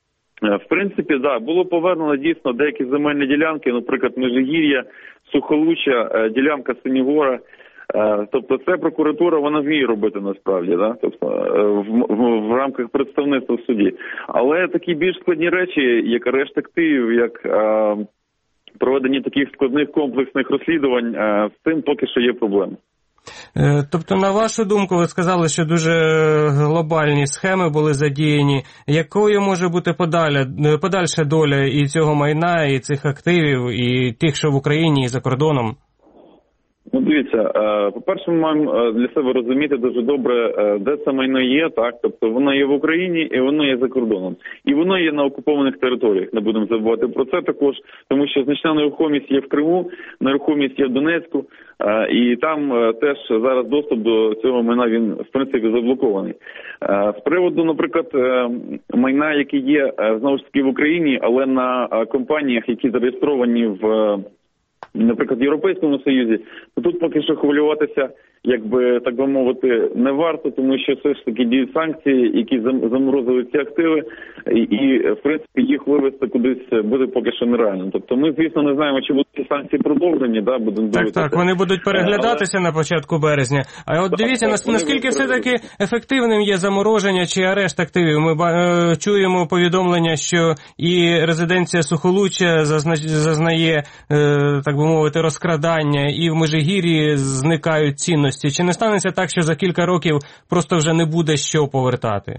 В принципі, да, було повернено дійсно деякі земельні ділянки, наприклад, Межигір'я, Сухолуччя, ділянка Синігора. Тобто це прокуратура, вона вміє робити насправді, да? Тобто, в, в, в рамках представництва в суді. Але такі більш складні речі, як арешт активів, як е, проведення таких складних комплексних розслідувань, е, з цим поки що є проблеми. Тобто, на вашу думку, ви сказали, що дуже глобальні схеми були задіяні. Якою може бути подаля, подальша доля і цього майна, і цих активів, і тих, що в Україні, і за кордоном? Ну, дивіться, по-перше, ми маємо для себе розуміти дуже добре, де це майно є, так, тобто воно є в Україні і воно є за кордоном. І воно є на окупованих територіях, не будемо забувати про це також, тому що значна нерухомість є в Криму, нерухомість є в Донецьку, і там теж зараз доступ до цього майна, він, в принципі, заблокований. З приводу, наприклад, майна, які є, знову ж таки, в Україні, але на компаніях, які зареєстровані в, наприклад, в Європейському Союзі, то тут поки що хвилюватися, якби, так би мовити, не варто, тому що все ж таки діють санкції, які заморозили ці активи, і, і в принципі, їх вивести кудись буде поки що нереально. Тобто ми, звісно, не знаємо, чи будуть ці санкції продовжені, да, будемо дивитися. Так, так, вони будуть переглядатися Але... на початку березня. А от так, дивіться, так, наскільки все-таки ефективним є замороження чи арешт активів. Ми е, чуємо повідомлення, що і резиденція Сухолуччя зазна... зазнає, е, так би мовити, розкрадання, і в Межигір'ї зникають цінності. Чи не станеться так, що за кілька років просто вже не буде що повертати?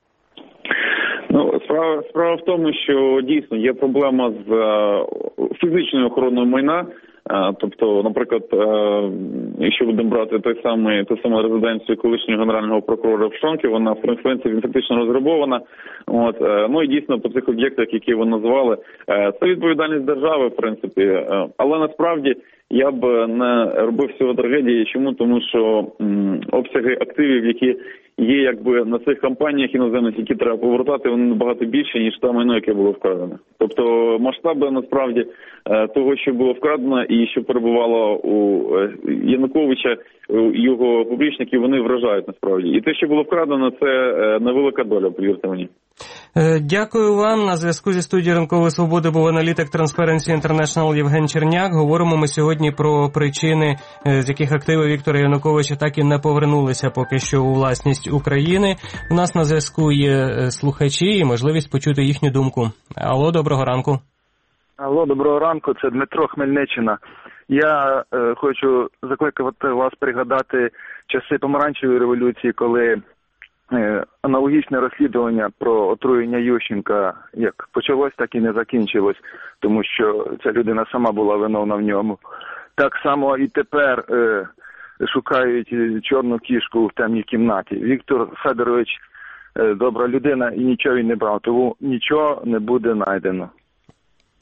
Ну, справа, справа в тому, що дійсно є проблема з е, фізичною охороною майна. Е, тобто, наприклад, е, якщо будемо брати той самий, ту саму резиденцію колишнього генерального прокурора Пшонки, вона, в принципі, фактично розграбована. От, е, ну і дійсно по цих об'єктах, які ви назвали, е, це відповідальність держави, в принципі. Е, але насправді я б не робив цього трагедії. Чому? Тому що м, обсяги активів, які є якби на цих компаніях іноземних, які треба повертати, вони набагато більше, ніж те майно, яке було вкрадено. Тобто масштаби насправді того, що було вкрадено і що перебувало у Януковича, у його публічників, вони вражають насправді. І те, що було вкрадено, це невелика доля, повірте мені. Дякую вам. На зв'язку зі студією «Ранкової свободи» був аналітик Transparency International Євген Черняк. Говоримо ми сьогодні про причини, з яких активи Віктора Януковича так і не повернулися поки що у власність України. У нас на зв'язку є слухачі і можливість почути їхню думку. Алло, доброго ранку. Алло, доброго ранку, це Дмитро, Хмельниччина. Я е, хочу закликати вас пригадати часи помаранчевої революції, коли е, аналогічне розслідування про отруєння Ющенка як почалось, так і не закінчилось, тому що ця людина сама була виновна в ньому. Так само і тепер е, шукають чорну кішку в темній кімнаті. Віктор Федорович е, добра людина і нічого він не брав, тому нічого не буде знайдено.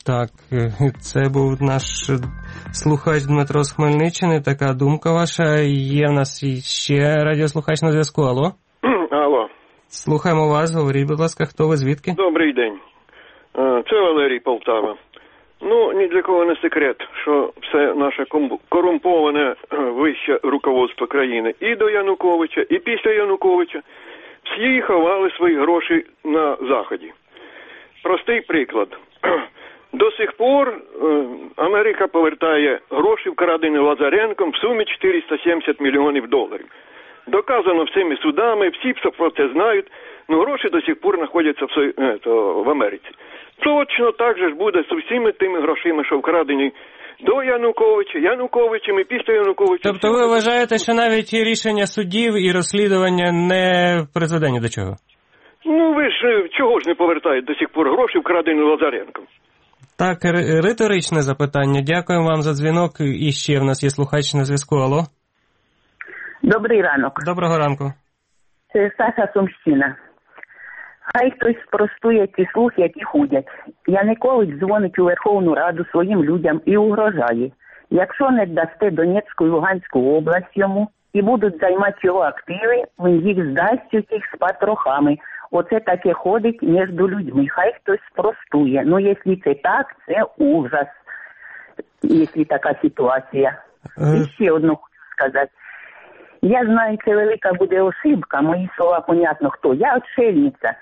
Так, це був наш слухач Дмитро з Хмельниччини. Така думка ваша. Є в нас ще радіослухач на зв'язку. Алло? Алло. Слухаємо вас. Говоріть, будь ласка, хто ви, звідки? Добрий день. Це Валерій, Полтава. Ну, ні для кого не секрет, що все наше корумповане вище руководство країни і до Януковича, і після Януковича. Всі ховали свої гроші на Заході. Простий приклад. До сих пор Америка повертає гроші, вкрадені Лазаренком, в сумі чотириста сімдесят мільйонів доларів. Доказано всіми судами, всі про це знають, але гроші до сих пор знаходяться в Америці. Точно так же ж буде з усіми тими грошима, що вкрадені до Януковича, Януковичем і після Януковича. Тобто ви вважаєте, що навіть і рішення судів і розслідування не призведе ні до чого? Ну ви ж чого ж не повертають до сих пор гроші, вкрадені Лазаренком? Так, риторичне запитання. Дякуємо вам за дзвінок. І ще в нас є слухач на зв'язку. Алло? Добрий ранок. Доброго ранку. Це Саша Сумщина. Хай хтось спростує ті слухи, які ходять. Янукович дзвонить у Верховну Раду своїм людям і угрожає. Якщо не дасте Донецьку і Луганську область йому і будуть займати його активи, він їх здасть усіх з патрохами. Оце таке ходить між людьми. Хай хтось спростує. Ну, якщо це так, це ужас, якщо така ситуація. І ще одну хочу сказати. Я знаю, це велика буде ошибка, мої слова, понятно, хто. Я отшельниця.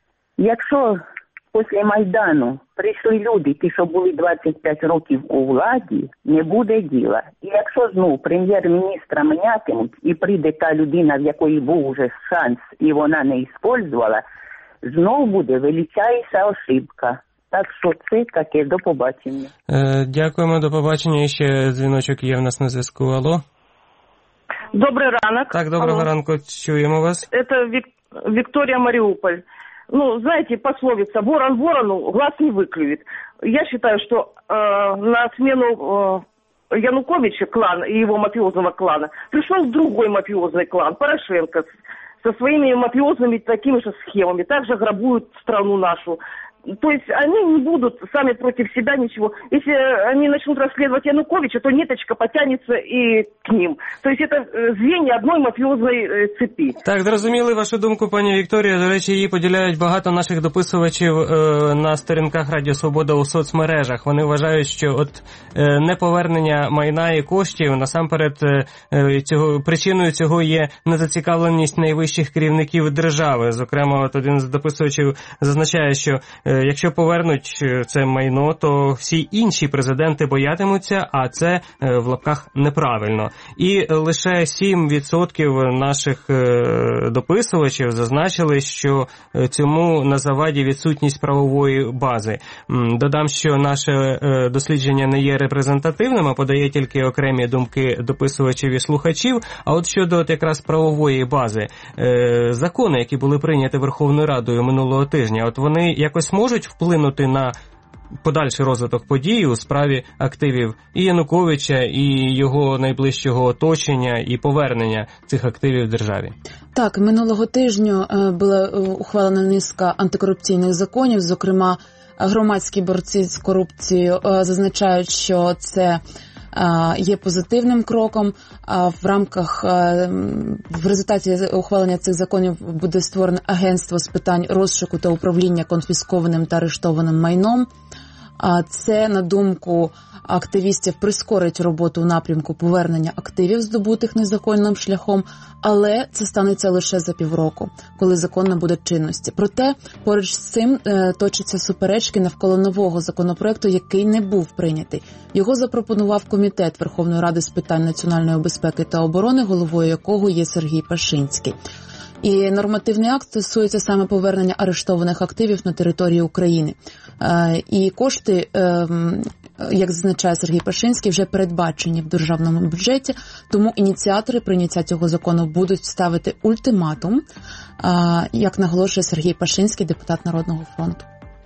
Якщо після Майдану прийшли люди, ті, що були двадцять п'ять років у владі, не буде діла. І якщо знову прем'єр-міністра мінятимуть, і прийде та людина, в якої був уже шанс, і вона не використовувала, знову буде величайша ошибка. Так що це таке, до побачення. Е, дякуємо, до побачення. І ще дзвіночок є в нас на зв'язку. Алло? Добрый ранок. Так, доброго Алло. ранку. Чуємо вас. Это Вик... Виктория, Мариуполь. Ну, знаете, пословица «ворон ворону глаз не выклюет». Я считаю, что э, на смену э, Януковича клана и его мафиозного клана пришел другой мафиозный клан, Порошенко, со своими мафиозными такими же схемами. Также грабуют страну нашу. То есть они не будут сами против себя ничего. Если они начнут расследовать Януковича, то ниточка потянется и к ним. То есть это звенья одной мафиозной цепи. Так, зрозуміли вашу думку, пані Вікторія. До речі, її поділяють багато наших дописувачів е, на сторінках Радіо Свобода у соцмережах. Вони вважають, що от е, неповернення майна і коштів, насамперед, е, цього, причиною цього є незацікавленість найвищих керівників держави. Зокрема, от один з дописувачів зазначає, що е, якщо повернуть це майно, то всі інші президенти боятимуться, а це в лапках неправильно. І лише сім відсотків наших дописувачів зазначили, що цьому на заваді відсутність правової бази. Додам, що наше дослідження не є репрезентативним, а подає тільки окремі думки дописувачів і слухачів. А от щодо от якраз правової бази, закони, які були прийняті Верховною Радою минулого тижня, от вони якось можуть вплинути на подальший розвиток подій у справі активів і Януковича, і його найближчого оточення, і повернення цих активів в державі? Так, минулого тижня була ухвалена низка антикорупційних законів, зокрема громадські борці з корупцією зазначають, що це є позитивним кроком. В рамках, в результаті ухвалення цих законів буде створено агентство з питань розшуку та управління конфіскованим та арештованим майном. Це, на думку активістів, прискорить роботу у напрямку повернення активів, здобутих незаконним шляхом, але це станеться лише за півроку, коли закон набуде чинності. Проте, поруч з цим е, точаться суперечки навколо нового законопроекту, який не був прийнятий. Його запропонував Комітет Верховної Ради з питань національної безпеки та оборони, головою якого є Сергій Пашинський. І нормативний акт стосується саме повернення арештованих активів на території України. Е, і кошти, е, як зазначає Сергій Пашинський, вже передбачені в державному бюджеті, тому ініціатори прийняття цього закону будуть ставити ультиматум, е, як наголошує Сергій Пашинський, депутат Народного фронту.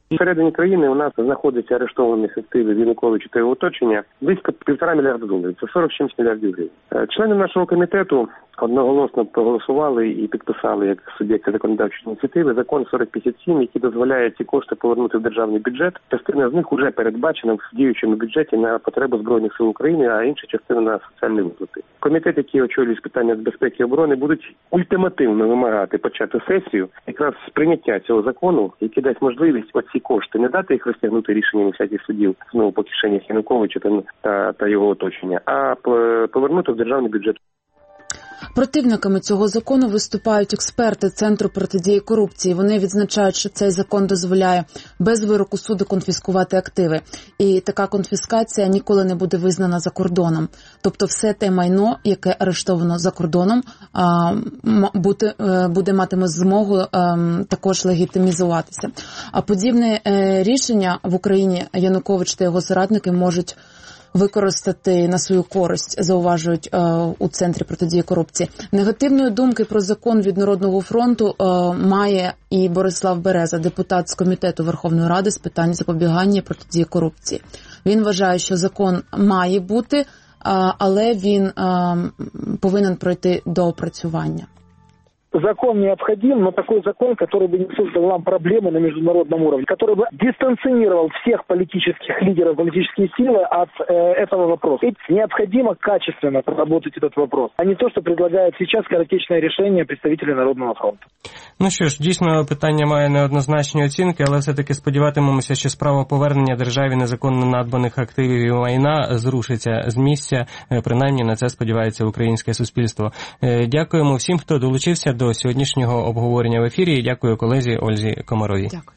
Всередині країни у нас знаходяться арештовані з активів Януковича та його оточення близько півтора мільярда доларів. Це сорок шість мільярдів гривень. Члени нашого комітету одноголосно проголосували і підписали як суб'єкти законодавчої ініціативи закон сорок п'ятдесят сім, який дозволяє ці кошти повернути в державний бюджет. Частина з них вже передбачена в діючому бюджеті на потребу Збройних сил України, а інша частина на соціальні виплати. Комітет, який очолює з питання безпеки і оборони, будуть ультимативно вимагати почати сесію якраз з прийняття цього закону, який дасть можливість оці кошти не дати їх розтягнути рішенням всяких судів знову по кишенях Януковича та, та, та його оточення, а повернути в державний бюджет. Противниками цього закону виступають експерти Центру протидії корупції. Вони відзначають, що цей закон дозволяє без вироку суду конфіскувати активи. І така конфіскація ніколи не буде визнана за кордоном. Тобто все те майно, яке арештовано за кордоном, буде, буде матиме змогу також легітимізуватися. А подібне рішення в Україні Янукович та його соратники можуть використати на свою користь, зауважують е, у Центрі протидії корупції. Негативної думки про закон від Народного фронту е, має і Борислав Береза, депутат з Комітету Верховної Ради з питань запобігання і протидії корупції. Він вважає, що закон має бути, е, але він е, повинен пройти доопрацювання. Закон необходим, но такой закон, который бы не создал нам проблемы на международном уровне, который бы дистанционировал всех политических лидеров, политические силы от э, этого вопроса. И необходимо качественно проработать этот вопрос, а не то, что предлагает сейчас скоротечное решение представителей Народного фронту. Ну що ж, дійсно, питання має неоднозначні оцінки, але все-таки сподіватимемося, що справа повернення державі незаконно надбаних активів і майна зрушиться з місця. Принаймні на це сподівається українське суспільство. Дякуємо всім, хто долучився до сьогоднішнього обговорення в ефірі. І дякую колезі Ользі Комаровій. Дякую.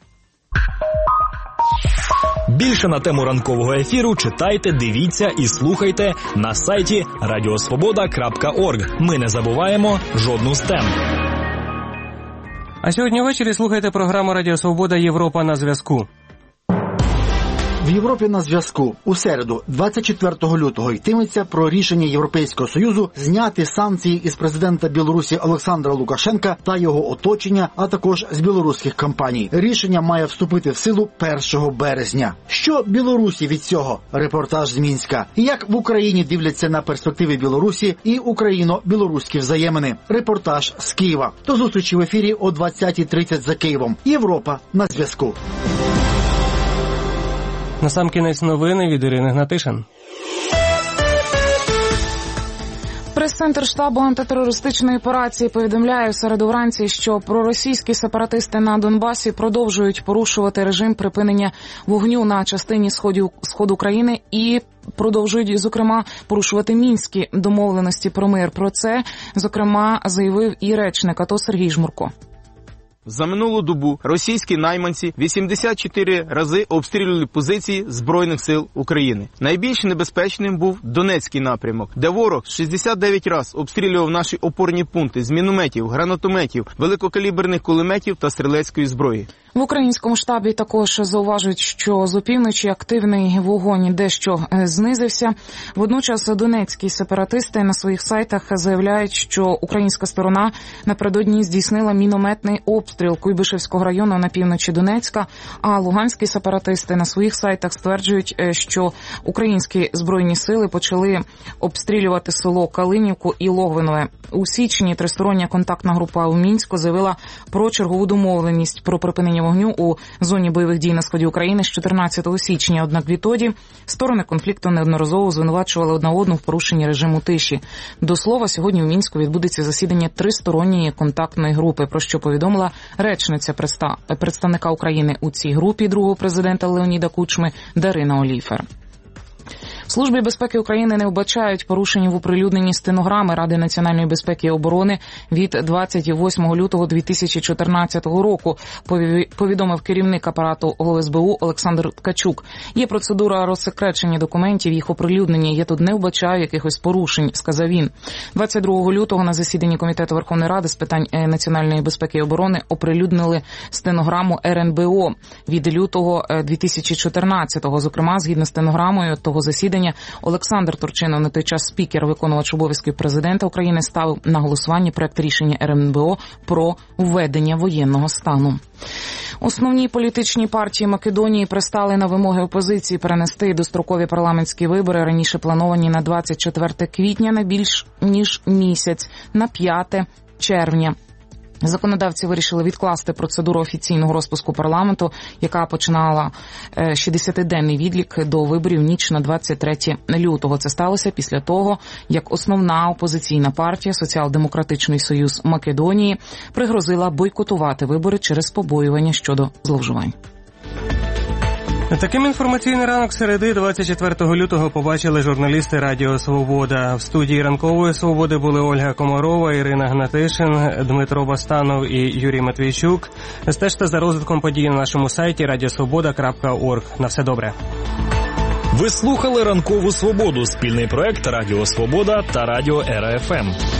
Більше на тему ранкового ефіру читайте, дивіться і слухайте на сайті радіосвобода крапка орг. Ми не забуваємо жодну з тем. А сьогодні ввечері слухайте програму Радіо Свобода «Європа на зв'язку». В Європі на зв'язку. У середу, двадцять четвертого лютого, йтиметься про рішення Європейського Союзу зняти санкції із президента Білорусі Олександра Лукашенка та його оточення, а також з білоруських компаній. Рішення має вступити в силу першого березня. Що Білорусі від цього? Репортаж з Мінська. Як в Україні дивляться на перспективи Білорусі і україно-білоруські взаємини? Репортаж з Києва. До зустрічі в ефірі о двадцятій тридцять за Києвом. Європа на зв'язку. Насамкінець новини від Ірини Гнатишин. Прес-центр штабу антитерористичної операції повідомляє в середу вранці, що проросійські сепаратисти на Донбасі продовжують порушувати режим припинення вогню на частині сходу, сходу країни і продовжують, зокрема, порушувати мінські домовленості про мир. Про це, зокрема, заявив і речник АТО Сергій Жмурко. За минулу добу російські найманці вісімдесят чотири рази обстрілювали позиції Збройних сил України. Найбільш небезпечним був Донецький напрямок, де ворог шістдесят дев'ять разів обстрілював наші опорні пункти з мінометів, гранатометів, великокаліберних кулеметів та стрілецької зброї. В українському штабі також зауважують, що з опівночі активний вогонь дещо знизився. Водночас донецькі сепаратисти на своїх сайтах заявляють, що українська сторона напередодні здійснила мінометний обстріл Куйбишевського району на півночі Донецька, а луганські сепаратисти на своїх сайтах стверджують, що українські збройні сили почали обстрілювати село Калинівку і Логвинове. У січні тристороння контактна група у Мінську заявила про чергову домовленість про припинення вогню у зоні бойових дій на сході України з чотирнадцятого січня. Однак відтоді сторони конфлікту неодноразово звинувачували одна одну в порушенні режиму тиші. До слова, сьогодні у Мінську відбудеться засідання тристоронньої контактної групи, про що повідомила речниця представника України у цій групі другого президента Леоніда Кучми Дарина Оліфер. В Службі безпеки України не вбачають порушень в оприлюдненні стенограми Ради національної безпеки і оборони від двадцять восьмого лютого дві тисячі чотирнадцятого року, повідомив керівник апарату О С Б У Олександр Ткачук. Є процедура розсекречення документів, їх оприлюднення. Я тут не вбачаю якихось порушень, сказав він. двадцять другого лютого на засіданні Комітету Верховної Ради з питань національної безпеки і оборони оприлюднили стенограму Ер Ен Бе О від лютого дві тисячі чотирнадцятого. Зокрема, згідно з стенограмою того засідання, Олександр Турчинов, на той час спікер, виконувач обов'язків президента України, ставив на голосування проект рішення Ер Ен Бе О про введення воєнного стану. Основні політичні партії Македонії пристали на вимоги опозиції перенести дострокові парламентські вибори, раніше плановані на двадцять четверте квітня, на більш ніж місяць, на п'яте червня. Законодавці вирішили відкласти процедуру офіційного розпуску парламенту, яка починала шістдесятиденний відлік до виборів ніч на двадцять третє лютого. Це сталося після того, як основна опозиційна партія Соціал-демократичний союз Македонії пригрозила бойкотувати вибори через побоювання щодо зловживань. Таким інформаційний ранок середи двадцять четвертого лютого побачили журналісти Радіо Свобода. В студії Ранкової Свободи були Ольга Комарова, Ірина Гнатишин, Дмитро Бастанов і Юрій Матвійчук. Стежте за розвитком подій на нашому сайті радіосвобода крапка орг. На все добре. Ви слухали Ранкову Свободу, спільний проект Радіо Свобода та Радіо Ера еф ем.